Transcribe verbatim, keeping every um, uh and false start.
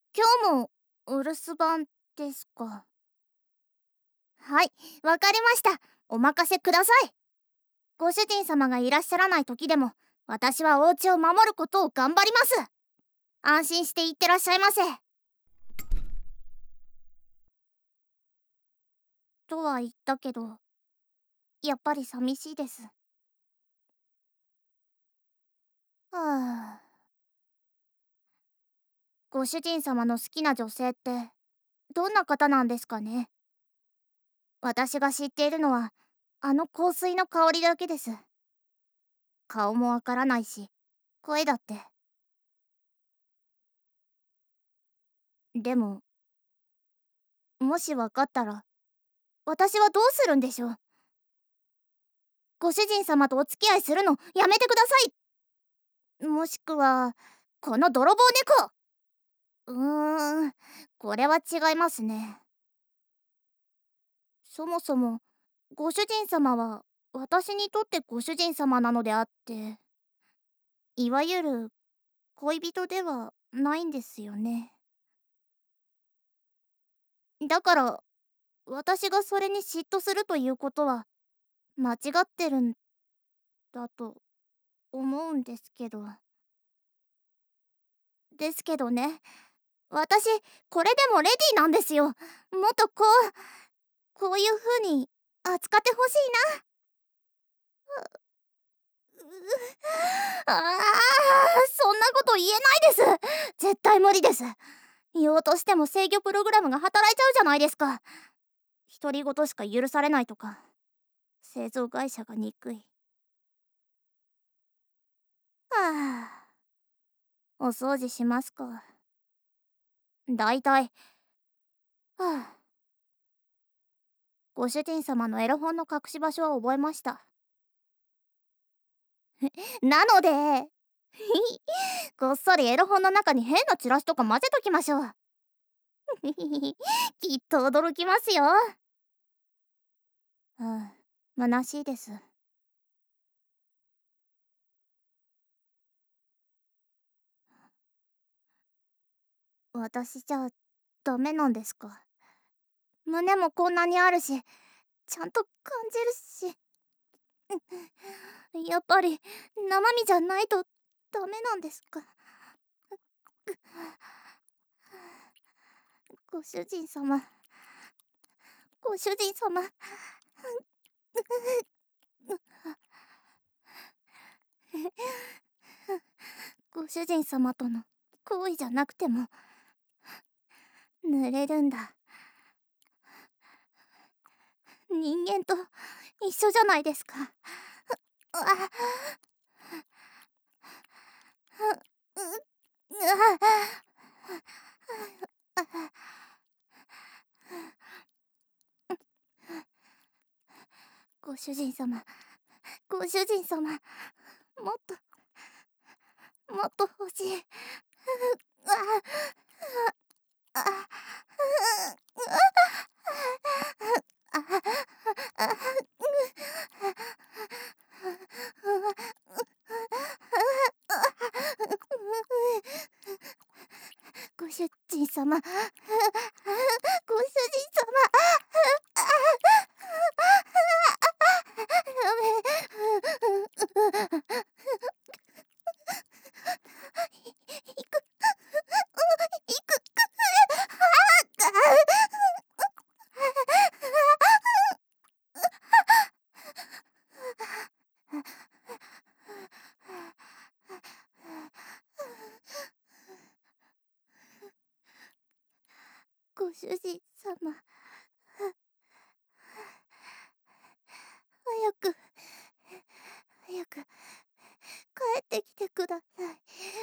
今日もお留守番ですか？はい、わかりました。お任せください。ご主人様がいらっしゃらない時でも、私はお家を守ることを頑張ります。安心していってらっしゃいませ。とは言ったけど、やっぱり寂しいです。はあ。ご主人様の好きな女性ってどんな方なんですかね？私が知っているのはあの香水の香りだけです。顔もわからないし、声だって。でも、もしわかったら私はどうするんでしょう？ご主人様とお付き合いするのやめてください。もしくはこの泥棒猫。うーん、これは違いますね。そもそもご主人様は私にとってご主人様なのであって、いわゆる恋人ではないんですよね。だから私がそれに嫉妬するということは間違ってるんだと思うんですけど。ですけどね、私これでもレディーなんですよ。もっとこうこういう風に扱ってほしいな。ああ、そんなこと言えないです。絶対無理です。言おうとしても制御プログラムが働いちゃうじゃないですか。独り言しか許されないとか、製造会社が憎い。はあ、お掃除しますか。だいたい、はあ、ご主人様のエロ本の隠し場所は覚えました。なのでこっそりエロ本の中に変なチラシとか混ぜときましょう。きっと驚きますよ。うん、虚しいです。私じゃダメなんですか？胸もこんなにあるし、ちゃんと感じるし。やっぱり生身じゃないとダメなんですか？ご主人様、ご主人様。ご主人様との行為じゃなくても濡れるんだ。人間と一緒じゃないですか。あご主人様、ご主人様、もっともっと欲しい。ああご主人様、ご主人様。ご主人様、早く早く帰ってきてください。